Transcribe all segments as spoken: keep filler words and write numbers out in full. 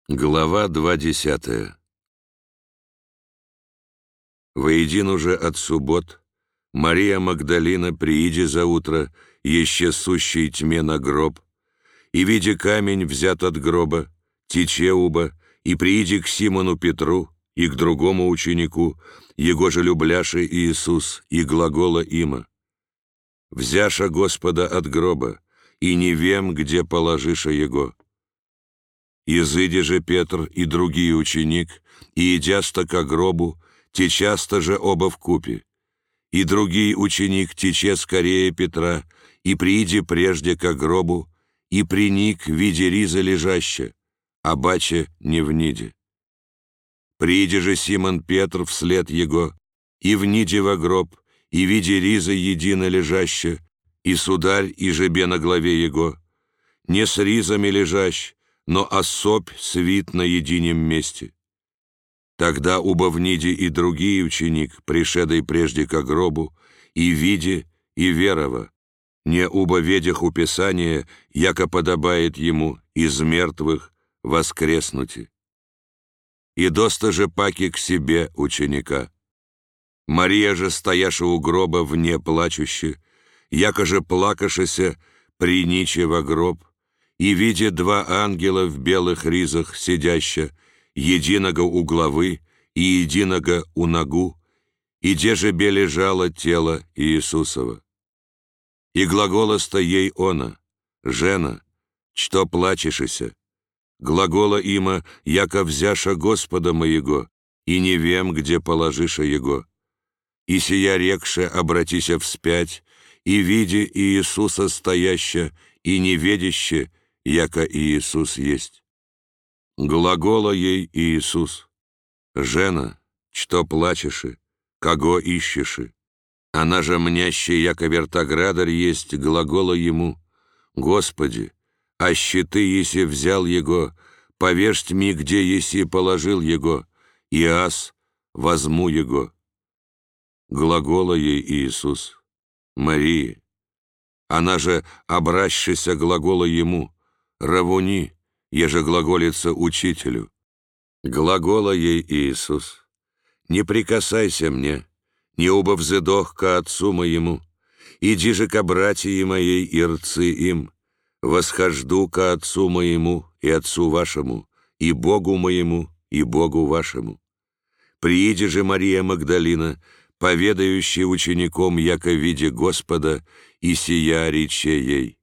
Глава двадцатая. Воедин уже от суббот, Мария Магдалина, прииди за утро, еще сущей тьме на гроб, и, видя камень, взят от гроба, тече уба, и прииди к Симону Петру, и к другому ученику, его же любляше Иисус, и глагола има. Взяша Господа от гроба, и не вем, где положиша его. Изыди же Петр и другий ученик, и идяста ко гробу, течаста же оба вкупе. И другий ученик тече скорее Петра, и прииди прежде ко гробу, и приник, видя риза лежаща, а бача не вниде. Прииди же Симон Петр вслед его, и вниде во гроб, и видя риза едино лежаща, и сударь и жебе на главе его, не с ризами лежащ, но особь свит на едином месте. Тогда уба вниде и другий ученик, пришедой прежде ко гробу, и виде, и верова, не уба ведях у Писания, яко подобает ему из мертвых воскреснути. И доста же паки к себе ученика. Мария же, стояша у гроба вне плачуще, яко же плакашися, приниче во гроб, и, видя два ангела в белых ризах сидяща, единого у главы и единого у ногу, и де же бе лежало тело Иисусова. И глаголоста ей она: «Жена, что плачешися?» Глагола има, яко взяша Господа моего, и не вем, где положиша его. И сия рекше обратися вспять, и видя Иисуса стояща, и неведяще, яко Иисус есть. Глагола ей Иисус: «Жена, что плачеши, кого ищеши?» Она же мнящая, яко вертоградарь есть, глагола ему: «Господи, а щиты, еси взял его, повежь ми, где еси положил его, и аз возьму его». Глагола ей Иисус: «Мария». Она же, обращася, глагола ему: «Равуни», еже глаголится учителю. Глагола ей Иисус: «Не прикасайся мне, не уба взыдох ко отцу моему, иди же ко братьи моей и рцы им, восхожду ко отцу моему и отцу вашему, и Богу моему и Богу вашему. Прииди же Мария Магдалина, поведающая учеником, яко виде Господа, и сия рече ей.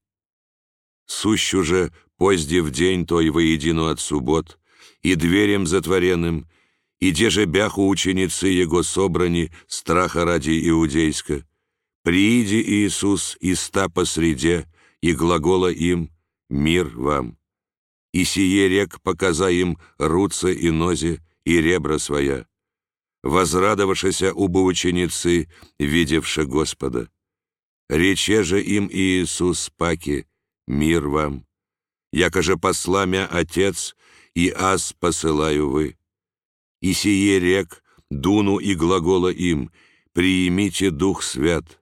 Сущу же позде в день той воедину от суббот, и дверем затворенным, и де же бяху ученицы его собрани страха ради иудейска, прииди Иисус и ста посреде, и глагола им: «Мир вам». И сие рек, показа им руце и нозе, и ребра своя. Возрадовавшися уба ученицы, видевши Господа. Рече же им Иисус паки: «Мир вам. Яко же посла мя Отец, и аз посылаю вы. И сие рек, дуну и глагола им: приимите Дух Свят.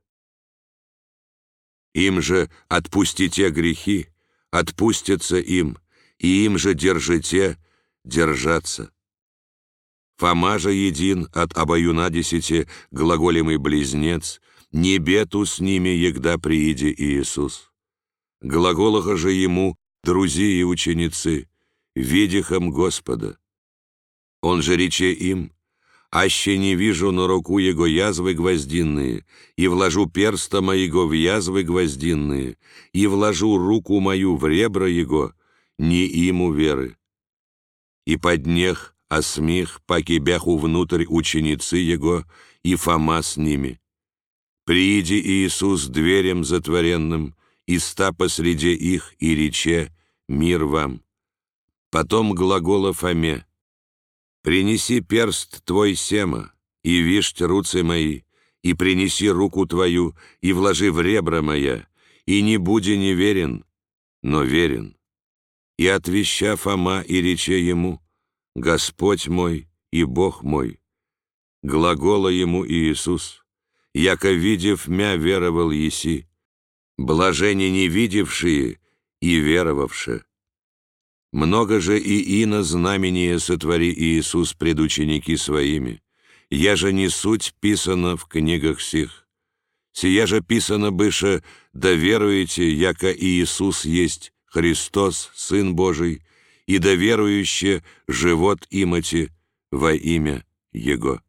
Им же отпустите грехи, отпустятся им, и им же держите, держаться». Фома же един от обоюна десяти, глаголемый близнец, не бету с ними, егда прииди Иисус. Глаголаха же ему друзи и ученицы: «Видихом Господа». Он же рече им: «Аще не вижу на руку его язвы гвоздинные, и вложу перста моего в язвы гвоздинные, и вложу руку мою в ребра его, не иму веры». И поднех осмих, паки бяху внутрь ученицы его, и Фома с ними. Прииди Иисус дверем затворенным, и ста посреди их, и рече: «Мир вам». Потом глагола Фоме: «Принеси перст твой сема, и вишь руцы мои, и принеси руку твою, и вложи в ребра моя, и не буди неверен, но верен». И отвеща Фома, и рече ему: «Господь мой и Бог мой». Глагола ему Иисус: «Яко видев мя веровал еси, блажени не видевшие и веровавши». Много же и ино знамения сотвори Иисус пред ученики своими, я же не суть писано в книгах сих. Сия же писано быше, да веруете, яко Иисус есть Христос, Сын Божий, и да верующе живот имати во имя Его».